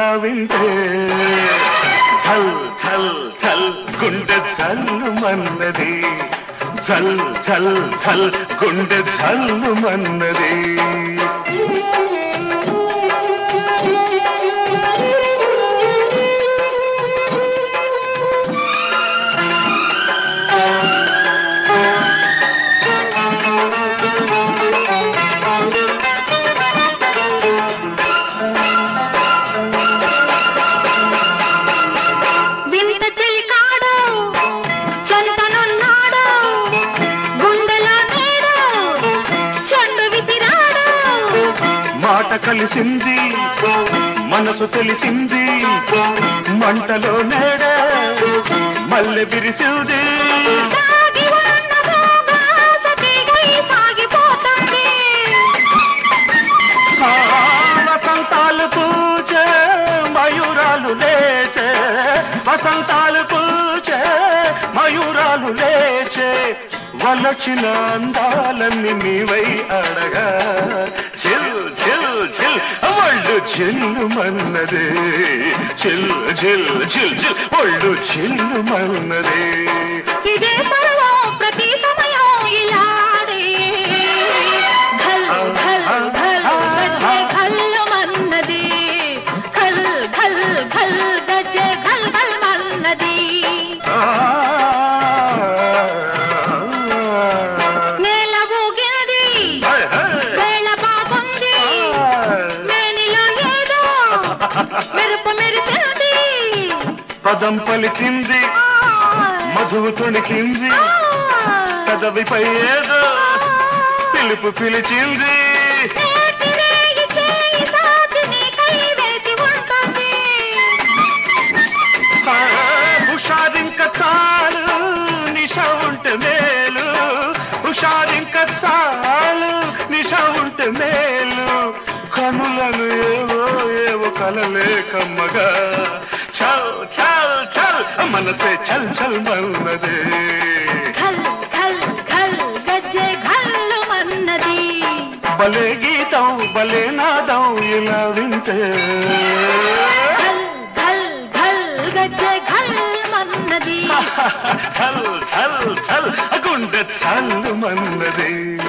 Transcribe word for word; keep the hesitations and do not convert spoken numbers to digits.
ఇలా వింటే ఛల్ ఛల్ ఛల్ గుండె చల్లు మన్నది ఛల్ ఛల్ ఛల్ గుండె చల్లు మన్నది మాట కలిసింది మనసు తెలిసింది మంటలో నేడ మల్లె విరిసింది వసంతాలు పూచే మయూరాలు లేచే వసంతాలు పూచే మయూరాలు లేచే వలచిన అందాలన్నీ నీవై అడగా చిల్ చిల్ చిల్ ఒళ్ళు చిల్లు మన్నదే చిల్ చిల్ చిల్ చిల్ ఒళ్ళు చిల్లు మన్నదే ఇదే పర్వం ప్రతి సమయం ఇలాడే ఘల్ ఘల్ ఘల్ గజ్జె ఘల్ మన్నది ఘల్ ఘల్ ఘల్ గజ్జె ఘల్ ఘల్ మన్నది పదం పలికింది మధువు తొణికింది పెదవిపై ఏదో పిలుపు పిలిచింది హుషారింక చాలు నిష ఉంటే మేలు హుషారింక చాలు నిష ఉంటే మేలు కనులను ఏవో ఏవో కలలే కమ్మగా చల్ చల్ చల్ మనసే చల్ చల్ మన్నదే ఘల్ ఘల్ ఘల్ గజ్జె ఘల్ మన్నది భలే గీతం భలే నాదం ఇలా వింటే ఘల్ ఘల్ ఘల్ గజ్జె ఘల్ మన్నది చల్ చల్ చల్ గుండె చల్లు మన్నది